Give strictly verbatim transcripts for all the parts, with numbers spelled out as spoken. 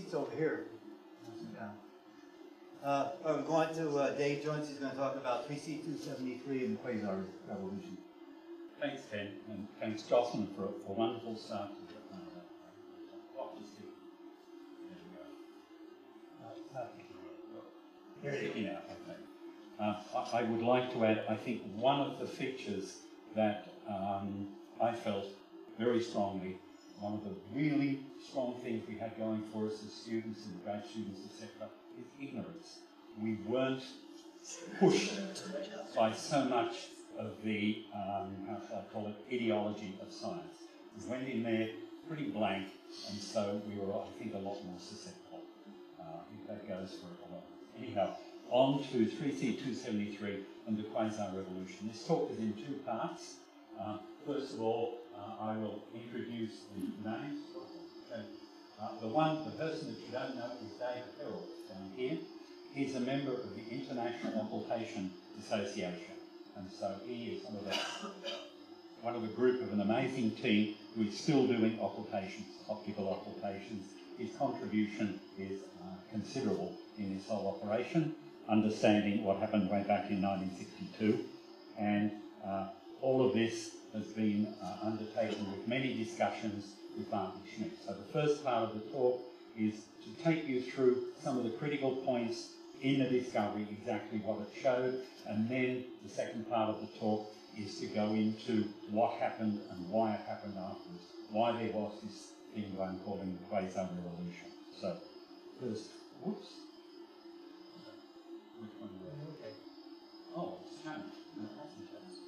seats over here. Uh, I'm going to uh, Dave Jones. He's going to talk about three C two seventy-three and the quasar revolution. Thanks, Ken, and thanks, Jocelyn, for, for a wonderful start to the uh, hockey stick. There we go. Here out, I think. Uh, I, I would like to add, I think one of the features that um, I felt very strongly, one of the really strong things we had going for us as students and grad students, et cetera, is ignorance. We weren't pushed by so much of the, um, how shall I call it, ideology of science. We went in there pretty blank, and so we were, I think, a lot more susceptible. Uh, I think that goes for a lot. Anyhow, on to three C two seventy-three and the quasar revolution. This talk is in two parts. Uh, first of all, uh, I will introduce the names. Okay. Uh, the one, the person that you don't know is David Herald down here. He's a member of the International Occultation Association, and so he is one of the one of the group of an amazing team who is still doing occultations, optical occultations. His contribution is uh, considerable in this whole operation, understanding what happened way back in nineteen sixty-two, and uh, all of this has been uh, undertaken with many discussions with Martin Schmidt. So the first part of the talk is to take you through some of the critical points in the discovery, exactly what it showed, and then the second part of the talk is to go into what happened and why it happened afterwards, why there was this thing that I'm calling the quasar revolution. So, first, whoops. Which one was it? Okay. Oh, it's changed. No, it hasn't changed.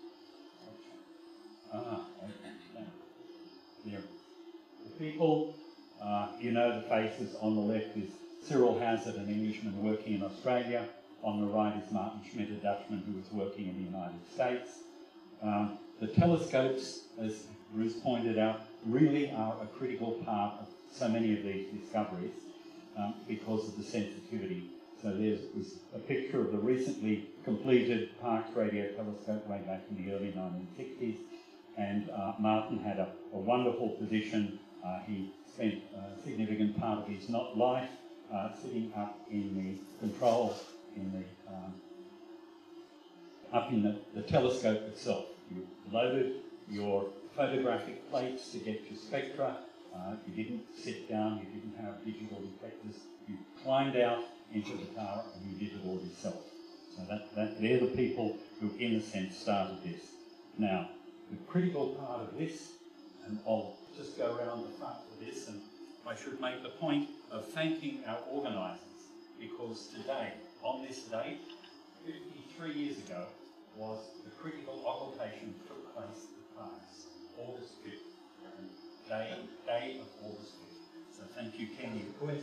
Ah, okay. There. The people, uh, you know the faces. On the left is Cyril Hazard, an Englishman working in Australia. On the right is Martin Schmidt, a Dutchman who was working in the United States. Um, the telescopes, as Bruce pointed out, really are a critical part of so many of these discoveries um, because of the sensitivity. So there's was a picture of the recently completed Parkes Radio Telescope way back in the early nineteen sixties, and uh, Martin had a, a wonderful position. Uh, he spent a significant part of his not life uh, sitting up in the control, in the um, up in the, the telescope itself. You loaded your photographic plates to get your spectra. Uh, you didn't sit down, you didn't have digital detectors. You climbed out into the tower and you did it all yourself. So that, that they're the people who, in a sense, started this. Now, the critical part of this, and I'll just go around the front of this, and I should make the point of thanking our organisers, because today, on this date, fifty-three years ago, was the critical occultation that took place at Parkes, August fifth, day, day of August fifth. So thank you, Kenny.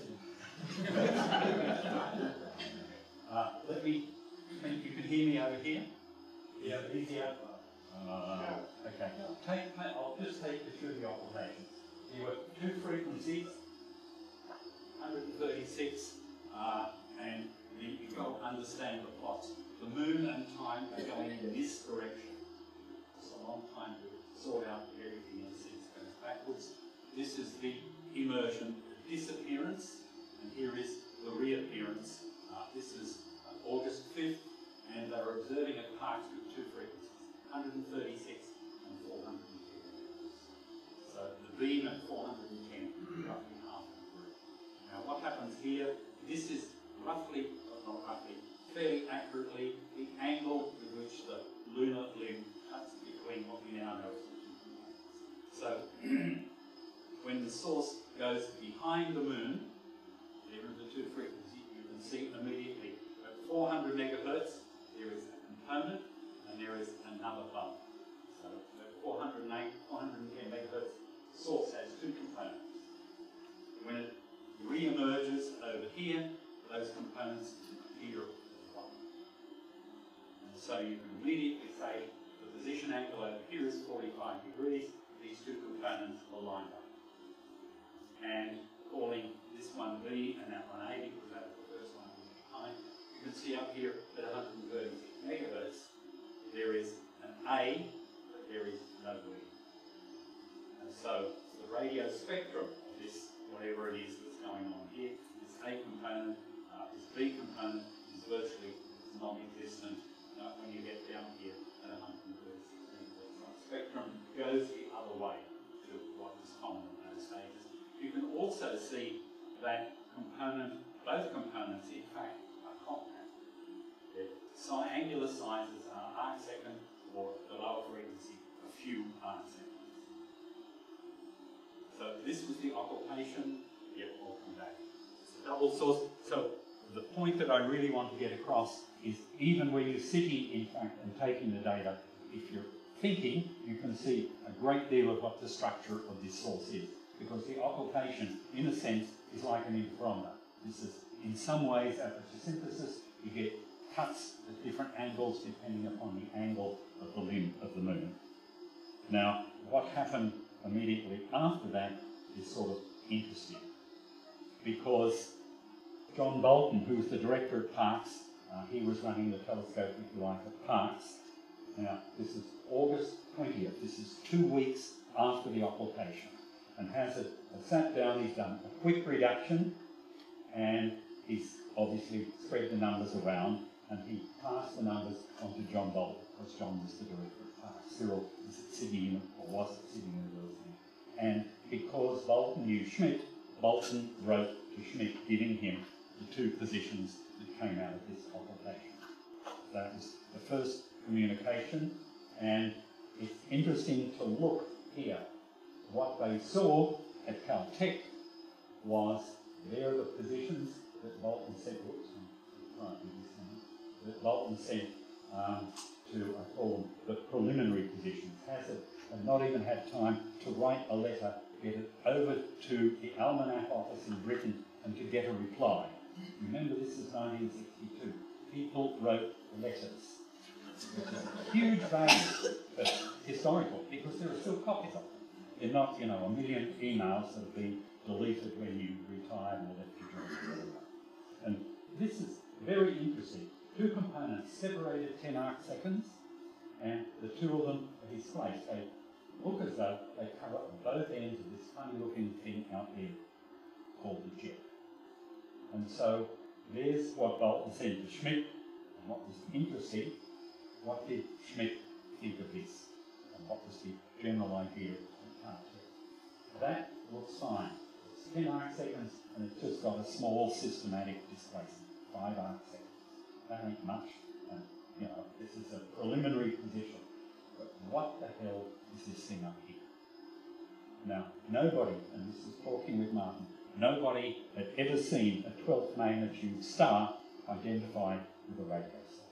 uh, let me, think you can hear me over here? Yeah, easier. Uh, okay. Take, I'll just take you through the occultations. There were two frequencies, one hundred thirty-six, uh, and you've got to understand the plots. The moon and time are going in this direction. It's a long time to sort out everything in a sense goes backwards. This is the immersion, the disappearance, and here is the reappearance. Uh, this is uh, August fifth, and they're observing at Parkes with two frequencies, one hundred thirty-six and four hundred ten. So the beam at four hundred ten, roughly half the group. Now what happens here, this is roughly, not roughly, fairly accurately the angle with which the lunar limb cuts between what we now know as the two planets. So when the source goes behind the moon, there are the two frequencies, you can see immediately at four hundred megahertz there is a component and there is another bump. So at four hundred eight, four hundred ten megahertz, the source has two components. When it re-emerges over here, those components appear as one. And so you can immediately say the position angle over here is forty-five degrees, these two components are lined up. And calling this one B and that one A, because that's the first one behind, you can see up here at one hundred thirty-six megahertz, there is an A, but there is no B. And so the radio spectrum of this, whatever it is that's going on here, also see that component, both components in fact are compact. Their si- angular sizes are arcsecond, or the lower frequency, a few arcseconds. So this was the occultation. Yep, I'll come back. It's a double source. So the point that I really want to get across is even when you're sitting, in fact, and taking the data, if you're thinking, you can see a great deal of what the structure of this source is. Because the occultation, in a sense, is like an interferometer. This is, in some ways, aperture synthesis, you get cuts at different angles depending upon the angle of the limb of the moon. Now, what happened immediately after that is sort of interesting. Because John Bolton, who's the director at Parkes, uh, he was running the telescope, if you like, at Parkes. Now, this is August twentieth. This is two weeks after the occultation. And has it sat down, he's done a quick reduction, and he's obviously spread the numbers around, and he passed the numbers on to John Bolton, because John was the director at Parkes. Cyril is at Sydney, or was at Sydney University. And because Bolton knew Schmidt, Bolton wrote to Schmidt giving him the two positions that came out of this occultation. That was the first communication, and it's interesting to look here. What they saw at Caltech was there are the positions that Bolton sent, whoops, I'm trying to do this now, that Bolton sent um, to, I call them the preliminary positions. Hazard had not even had time to write a letter, get it over to the Almanac office in Britain, and to get a reply. Remember, this is nineteen sixty-two. People wrote letters, which is a huge value, but historical, because there are still copies of them. They're not, you know, a million emails that have been deleted when you retired or left your job. And this is very interesting. Two components separated ten arc seconds, and the two of them are displaced. They look as though they cover both ends of this funny looking thing out there called the jet. And so there's what Bolton said to Schmidt, and what was interesting, what did Schmidt think of this, and what was the general idea of Caltech. That looks fine. It's ten arc seconds, and it's just got a small systematic displacement, five arc seconds. That ain't much, and you know, this is a preliminary position. But what the hell is this thing up here? Now, nobody, and this is talking with Martin, nobody had ever seen a twelfth magnitude star identified with a radio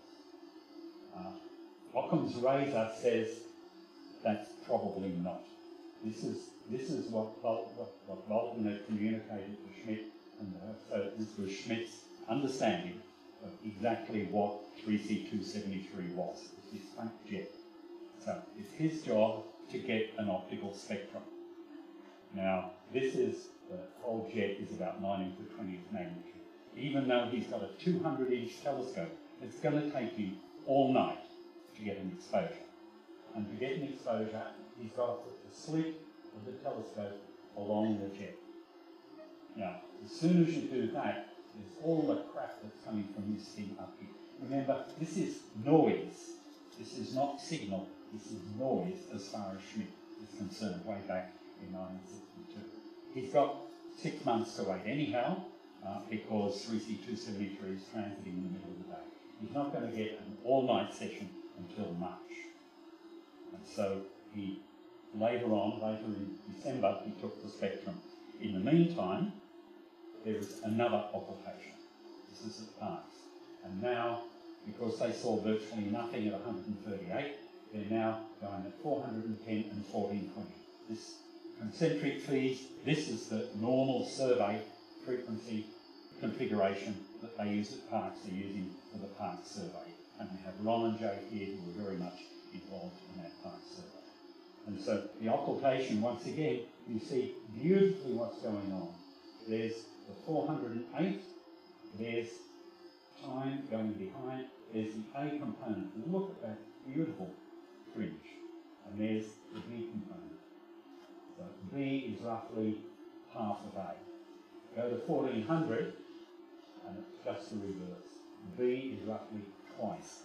source. Uh, Occam's razor says that's probably not. This is this is what, Bol what, what Bolton had communicated to Schmidt, and uh, so this was Schmidt's understanding of exactly what three C two seventy-three was. It's this faint jet. So it's his job to get an optical spectrum. Now, this is, the whole jet is about nine into the twentieth magnitude. Even though he's got a two hundred inch telescope, it's going to take him all night to get an exposure. And to get an exposure, he's got to put the slit of the telescope along the jet. Now, as soon as you do that, there's all the crap that's coming from this thing up here. Remember, this is noise. This is not signal. This is noise as far as Schmidt is concerned, way back in nineteen sixty-two. He's got six months to wait anyhow, uh, because three C two seventy-three is transiting in the middle of the day. He's not going to get an all-night session until March. And so he, later on, later in December, he took the spectrum. In the meantime, there was another occultation. This is at Parkes. And now, because they saw virtually nothing at one hundred thirty-eight, they're now going at four hundred ten and fourteen twenty. This concentric phase, this is the normal survey frequency configuration that they use at Parkes. They're using for the Parkes survey. And we have Ron and Jay here who are very much involved in that Parkes survey. And so the occultation, once again, you see beautifully what's going on. There's the four hundred eight, there's time going behind, there's the A component. And look at that beautiful fringe. And there's the B component. So B is roughly half of A. Go to fourteen hundred, and it's just the reverse. B is roughly twice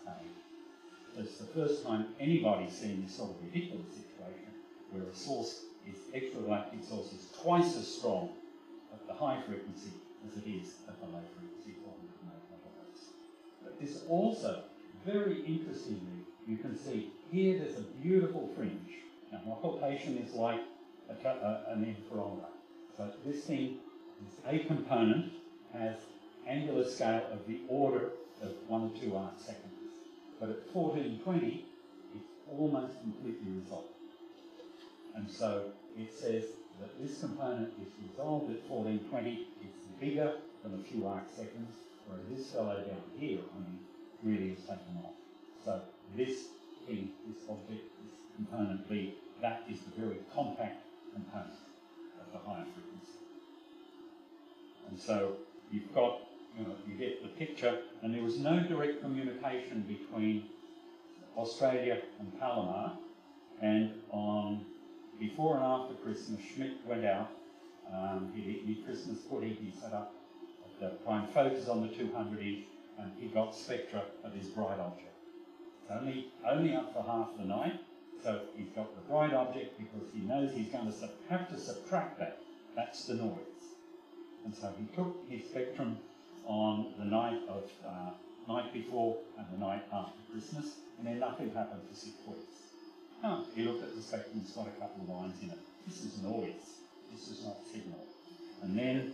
A. It's the first time anybody's seen this sort of ridiculous situation where a source is, extragalactic source is twice as strong at the high frequency as it is at the low frequency four hundred eight megahertz. But this also, very interestingly, you can see here there's a beautiful fringe. Now, occultation is like a, a, an interferometer. So this thing, this A component, has angular scale of the order of one or two arc seconds. But at fourteen twenty, it's almost completely resolved. And so it says that this component is resolved at fourteen twenty, it's bigger than a few arc seconds, whereas this fellow down here, I mean, really is taken off. So this thing, this object, this component B, that is the very compact component at the higher frequency. And so you've got, you know, you get the picture, and there was no direct communication between Australia and Palomar, and on before and after Christmas, Schmidt went out, um, he did his Christmas pudding, he set up the prime focus on the two hundred inch, and he got spectra of his bright object. It's only, only up for half the night, so he's got the bright object because he knows he's going to sub have to subtract that. That's the noise. And so he took his spectrum on the night of uh, night before and the night after Christmas, and then nothing happened for six weeks. Oh, he looked at the spectrum, it's got a couple of lines in it. This is noise. This is not signal. And then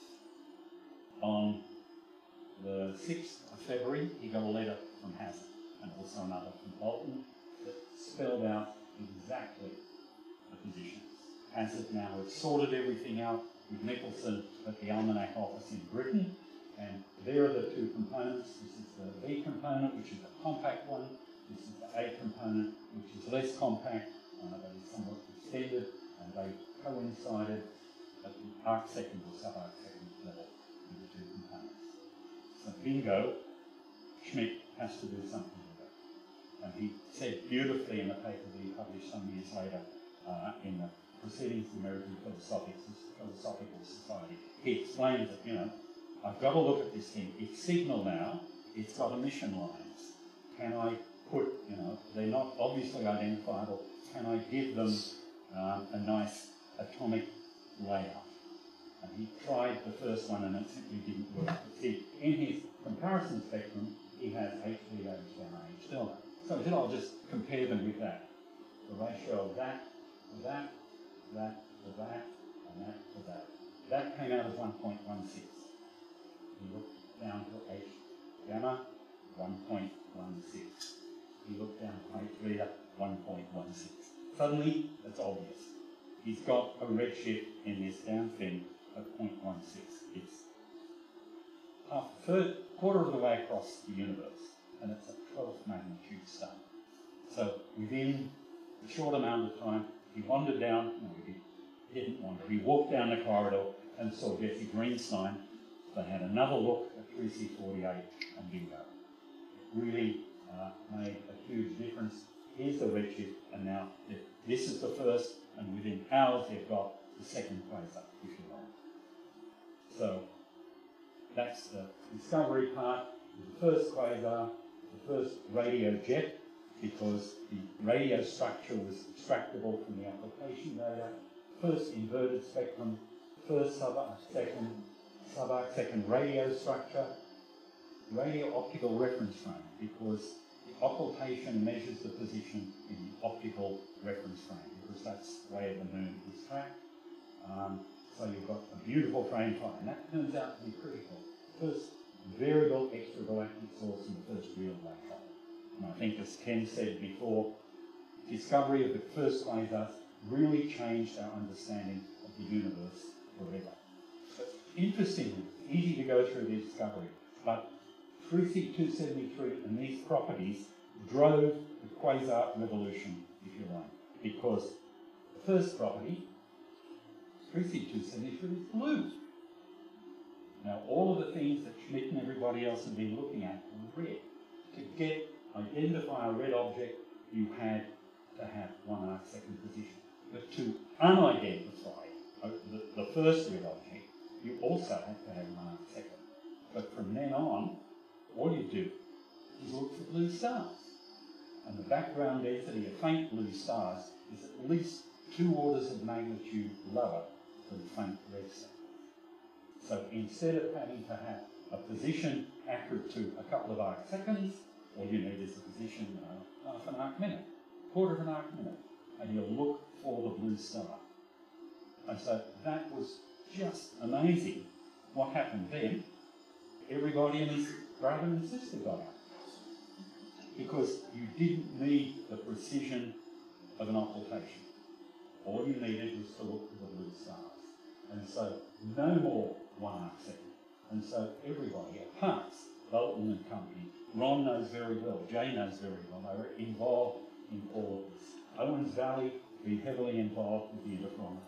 on the sixth of February, he got a letter from Hazard and also another from Bolton that spelled out exactly the positions. Hazard now has sorted everything out with Nicholson at the Almanac office in Britain, and there are the two components. This is the B component, which is the compact one. This is the A component, which is less compact, uh, but is somewhat extended, and they coincided at the arc second or sub-arc second level with the two components. So bingo, Schmidt has to do something with it. And he said beautifully in a paper that he published some years later uh, in the Proceedings of the American Philosophical, Philosophical Society. He explained that, you know, I've got to look at this thing. It's signal now, it's got emission lines. Can I put, you know, they're not obviously identifiable, can I give them um, a nice atomic layout? And he tried the first one and it simply didn't work. But see, in his comparison spectrum, he has H D, H gamma, H delta. So he said, I'll just compare them with that. The ratio of that to that, that to that, and that to that. That came out as one point one six. He looked down to H gamma, one point one six. He looked down to H beta, one point one six. Suddenly, it's obvious. He's got a redshift in this down fin of zero point one six. It's half a third, quarter of the way across the universe, and it's a twelfth magnitude star. So within a short amount of time, he wandered down, no, he didn't wander, he walked down the corridor and saw Jesse Greenstein. They had another look at three C forty-eight and bingo. It really uh, made a huge difference. Here's the redshift, and now this is the first, and within hours they've got the second quasar, if you like. So that's the discovery part. The first quasar, the first radio jet, because the radio structure was extractable from the application data. First inverted spectrum, first sub-arc second, sub-arc second radio structure, radio optical reference frame, because the occultation measures the position in the optical reference frame, because that's where the moon is tracked. Um, so you've got a beautiful frame time, and that turns out to be critical. First variable extragalactic source and the first real black hole. And I think, as Ken said before, discovery of the first quasars really changed our understanding of the universe forever. But interestingly, it's easy to go through the discovery, but three C two seventy-three and these properties drove the quasar revolution, if you like, because the first property, three C two seventy-three, is blue. Now, all of the things that Schmidt and everybody else have been looking at were red. To get identify a red object, you had to have one arc second position. But to unidentify uh, the, the first red object, you also had to have one arc second. But from then on, all you do is look for blue stars. And the background density of faint blue stars is at least two orders of magnitude lower than faint red stars. So instead of having to have a position accurate to a couple of arc seconds, all you need is a position, you know, half an arc minute, quarter of an arc minute, and you'll look for the blue star. And so that was just amazing. What happened then? Everybody and his brother and sister got out. Because you didn't need the precision of an occultation. All you needed was to look for the blue stars. And so no more one arc second. And so everybody at Parkes, Bolton and Company, Ron knows very well, Jay knows very well, they were involved in all of this. Owens Valley, been heavily involved with the interferometer.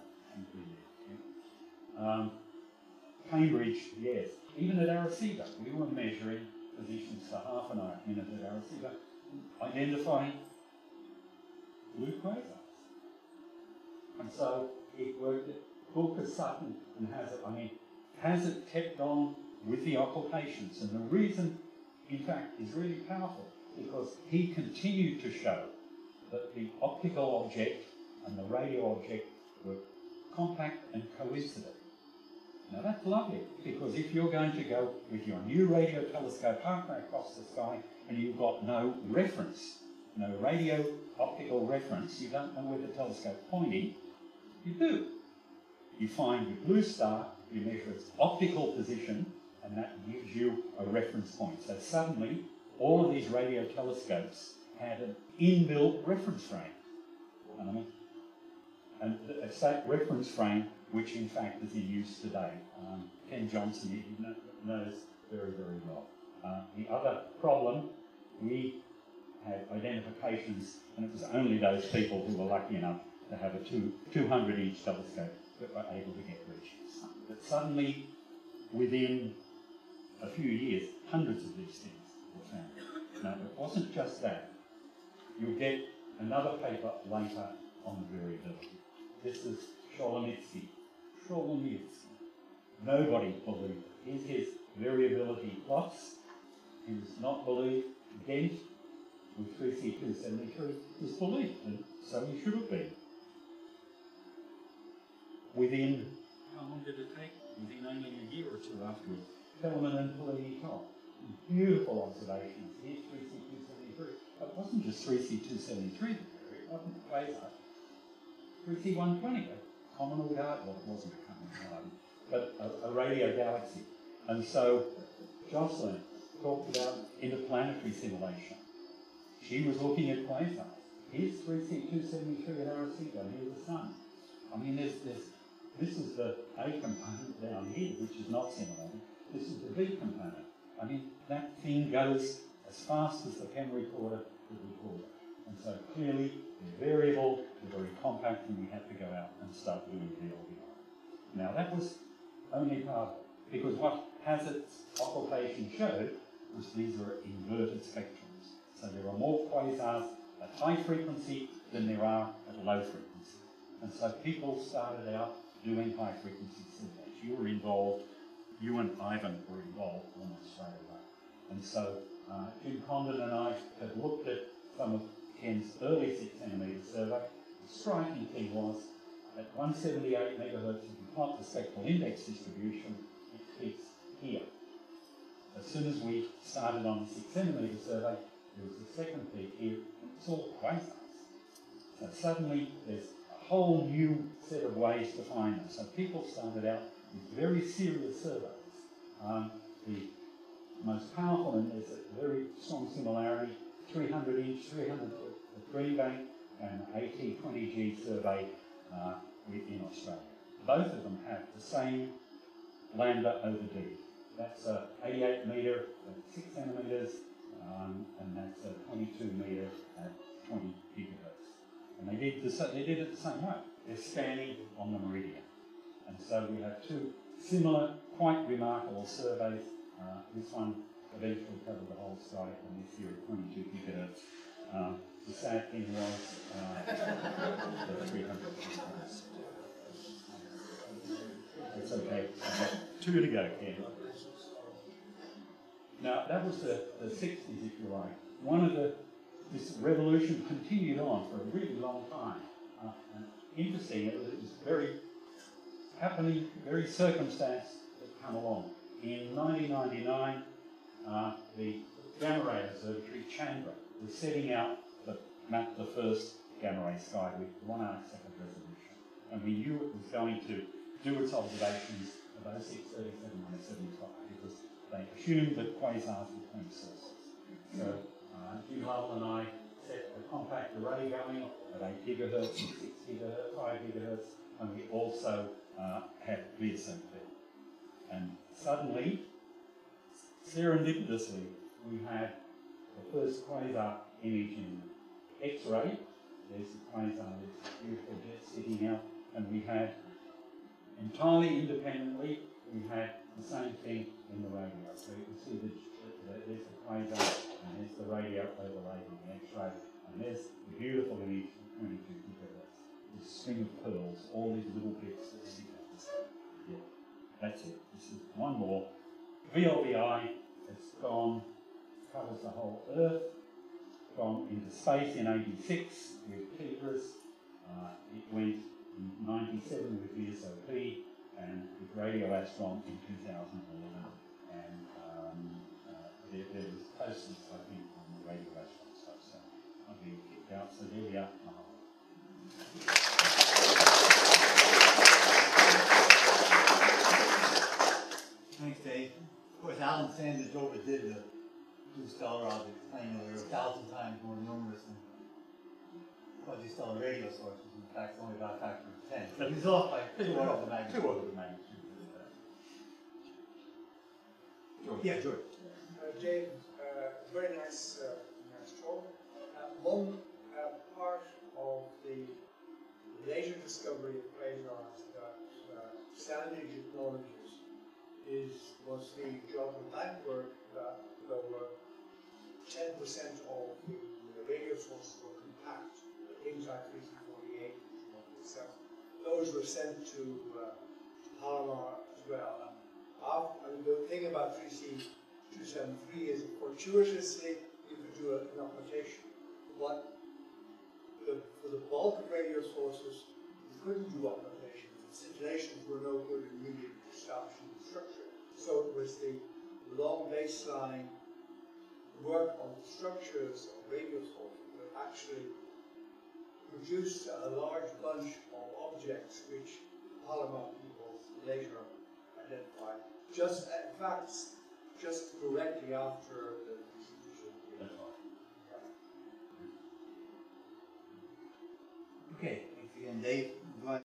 Um, Cambridge, yes. Even at Arecibo, we were measuring positions for half an arc minute at Arecibo, identifying blue quasars. And so it worked at Booker, Sutton and Hazard. I mean, Hazard kept on with the occultations, and the reason, in fact, is really powerful because he continued to show that the optical object and the radio object were compact and coincident. Now that's lovely, because if you're going to go with your new radio telescope halfway across the sky and you've got no reference, no radio optical reference, you don't know where the telescope's pointing, you do. You find your blue star, you measure its optical position, and that gives you a reference point. So suddenly, all of these radio telescopes had an inbuilt reference frame. Um, and it's that reference frame which in fact is in use today. Um, Ken Johnson he knows very, very well. Uh, the other problem, we had identifications, and it was only those people who were lucky enough to have a two, 200 inch telescope that were able to get reach. But suddenly, within a few years, hundreds of these things were found. Now, it wasn't just that. You'll get another paper later on the variability. This is Sholomitsky. Sholomitsky. Nobody believed it. Here's his variability plots. He was not believed. Dent with three C two seventy-three was believed, and so he should have been. Within, how long did it take? Within only a year or two afterwards, Kellerman and Pellini top. Beautiful observations. Here's three C two seventy-three. It wasn't just three C two seventy-three, it wasn't quasar. three C one twenty, a common guard, well, it wasn't a common guard, but a, a radio galaxy. And so Jocelyn talked about interplanetary simulation. She was looking at quasars. Here's three C two seventy-three at Arecibo, here's the sun. I mean, there's, there's, this is the A component down here, which is not simulated. This is the B component. I mean, that thing goes as fast as the pen recorder could record it. And so clearly, they're variable, they're very compact, and we had to go out and start doing V L B I. Now, that was only part of it, because what Hazard's occultation showed was these were inverted spectrums. So there are more quasars at high frequency than there are at low frequency. And so people started out doing high frequency simulations. You were involved, you and Ivan were involved almost straight away. And so uh, Jim Condon and I had looked at some of Ken's early six centimetre survey. The striking thing was at one seventy-eight megahertz, if you plot the spectral index distribution, it peaks here. As soon as we started on the six centimetre survey, there was a second peak here, and it's all quasars. So suddenly there's a whole new set of ways to find them. So people started out with very serious surveys. Um, the most powerful, and there's a very strong similarity, three hundred inch, three hundred foot at Greenbank, and A T twenty G survey uh, in Australia. Both of them have the same lambda over D. That's a eighty-eight metre at six centimetres, um, and that's a twenty-two metre at twenty gigahertz. And they did, the, they did it the same way. They're spanning on the meridian. And so we have two similar, quite remarkable surveys. Uh, this one eventually covered the whole sky, and this here at twenty-two gigahertz. Uh, the sad thing was uh, the three hundred gigahertz. It's okay. Two to go, Ken. Now, that was the, the sixties, if you like. One of the, this revolution continued on for a really long time. Uh, and interesting, it was, it was very happening, very circumstanced that come along. In nineteen ninety-nine, uh, the Gamma Ray Observatory, Chandra, was setting out to map the first gamma ray sky with one arc second resolution. And we knew it was going to do its observations of oh six, thirty-seven, and seventy-five because they assumed that quasars were point sources. So uh, Jim Lovell and I set a compact array going at eight gigahertz and six gigahertz, five gigahertz, and we also uh, had V S M P. And suddenly, serendipitously, we had the first quasar image in X-ray. There's the quasar, this beautiful jet sitting out, and we had, entirely independently, we had the same thing in the radio. So you can see that the, there's the quasar, and there's the radio overlaid in the X-ray, and there's the beautiful image of twenty-two gigahertz. This string of pearls, all these little bits that stick out. Yeah, that's it. This is one more. V L B I has gone, covers the whole Earth, gone into space in eighty-six with Tigris. Uh, it went in ninety-seven with V S O P and with Radio Astron in two thousand eleven. And um, uh, there, there was posters, I think, on the Radio Astron stuff, so I've been kicked out. So there we are. Thanks, Dave. Of course, Alan Sanders overdid the two stellar objects, claiming they were a thousand times more numerous than quasi-stellar radio sources. In fact, only about a factor of ten. So he's off by two orders of magnitude. Two orders of magnitude. George. Yeah, George. Uh, Dave, uh, very nice, uh, nice talk. Uh, one uh, part of the later discovery of quasars that uh, Sandage acknowledges is was the job of that work that there were ten percent of the, the radio sources were compact, things like three C forty-eight, those were sent to, uh, to Palomar as well. And, after, and the thing about three C two seventy-three is fortuitously you could do an occultation, but the, for the bulk of radio sources you couldn't do occultation. The scintillations were no good in really establishing the structure. So it was the long baseline work on the structures of radio sources that actually produced a large bunch of objects which Palomar people later identified. Just, in fact, just directly after the distribution. Okay, thanks again, Dave.